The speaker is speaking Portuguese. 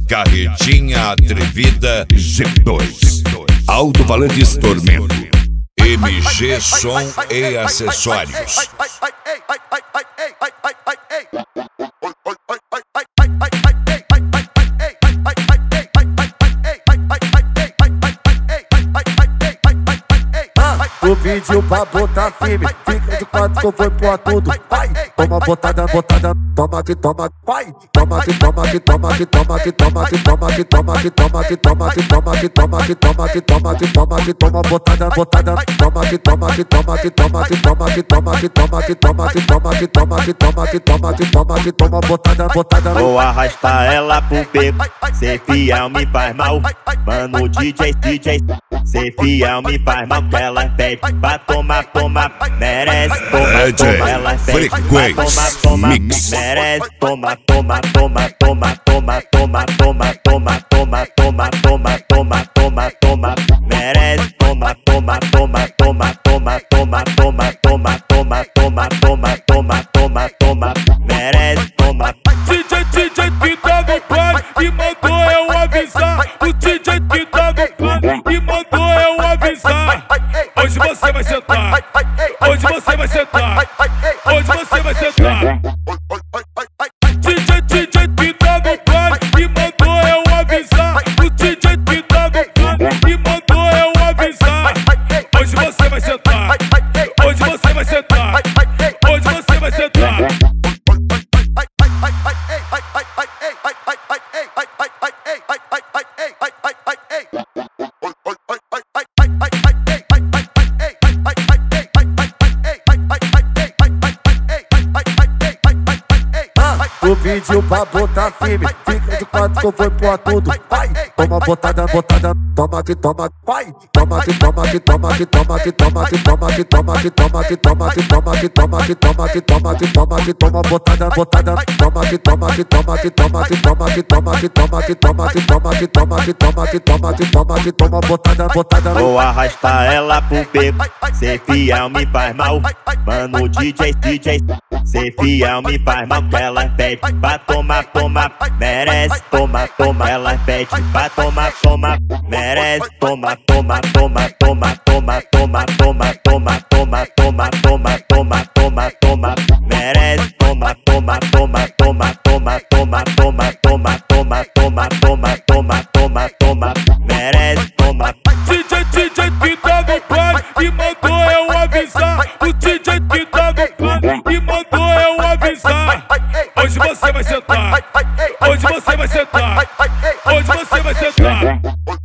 Carretinha Atrevida G2, Alto-Falantes Tormento, MG Som e Acessórios. Tu pediu pra botar firme, fica de quatro que eu vou pôr tudo. Vai, toma botada, botada, toma que toma, vai. Toma que toma que toma que toma que toma que toma que toma que toma que toma que toma que toma que toma que toma que toma que toma botada, botada, toma que toma que toma que toma que toma que toma que toma que toma que toma que toma que toma que toma que toma que toma botada, botada. Vou arrastar ela pro beco, ser fiel me faz mal. Mano, DJ, ser fiel me faz mal. Que ela pede pra tomar, toma, merece tomar, toma. Ela pede pra tomar, toma, merece tomar, toma, toma, toma, toma, toma, toma, toma, toma, toma, toma, toma, toma, toma, merece tomar, toma, toma, toma, toma, toma, toma, toma, toma, toma, toma, toma, toma, toma, merece tomar. DJ que tá no pai e mandou eu avisar. O DJ que tá no pai e mandou eu avisar. Hoje você vai sentar. Hoje você vai sentar. Hoje você vai sentar. DJ que tá no pai e mandou eu avisar. O DJ que tá no pai e mandou eu avisar. Hoje você vai sentar. Hoje você vai sentar. Hoje você vai sentar. Tu pediu pra botar firme, fica de quatro que eu vou pôr tudo. Vai, toma botada, botada, toma que toma, vai. Toma que toma que toma que toma que toma que toma que toma que toma que toma que toma que toma que toma que toma que toma que toma botada, botada, toma que toma que toma que toma que toma que toma que toma que toma que toma que toma que toma que toma que toma que toma botada, botada. Vou arrastar ela pro beco, ser fiel me faz mal. Mano, DJ, ser fiel me faz mal. Que ela pede pra tomar, toma, merece tomar, toma. Ela pede pra tomar, toma, merece tomar, toma, toma, toma, toma, toma, toma, toma, toma, toma, toma, toma, toma, toma, merece tomar, toma, toma, toma, toma, toma, toma, toma, toma, toma, toma, toma, toma, toma, merece tomar. DJ que tá no pai e mandou eu avisar. O DJ que tá no pai e mandou eu avisar. Hoje você vai sentar. Hoje você vai sentar. Hoje você vai sentar.